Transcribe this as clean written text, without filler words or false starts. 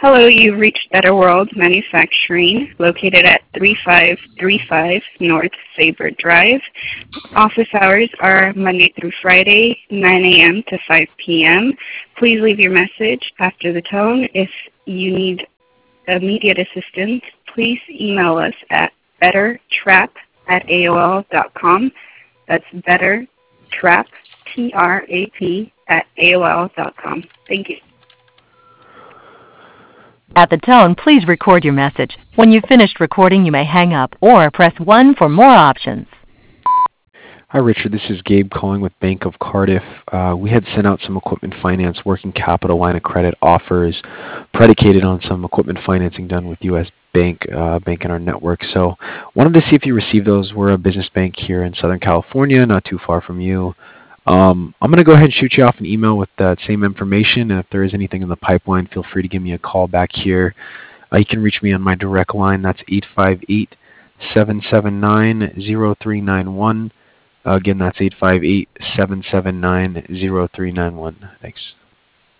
Hello, you've reached Better World Manufacturing, located at 3535 North Sabre Drive. Office hours are Monday through Friday, 9 a.m. to 5 p.m. Please leave your message after the tone. If you need immediate assistance, please email us at bettertrap@aol.com. That's bettertrap, Trap, @aol.com. Thank you. At the tone, please record your message. When you've finished recording, you may hang up or press 1 for more options. Hi, Richard. This is Gabe calling with Bank of Cardiff. We had sent out some equipment finance working capital line of credit offers predicated on some equipment financing done with U.S. Bank in our network. So wanted to see if you received those. We're a business bank here in Southern California, not too far from you. I'm going to go ahead and shoot you off an email with that same information. And if there is anything in the pipeline, feel free to give me a call back here. You can reach me on my direct line. That's 858-779-0391. Again, that's 858-779-0391. Thanks.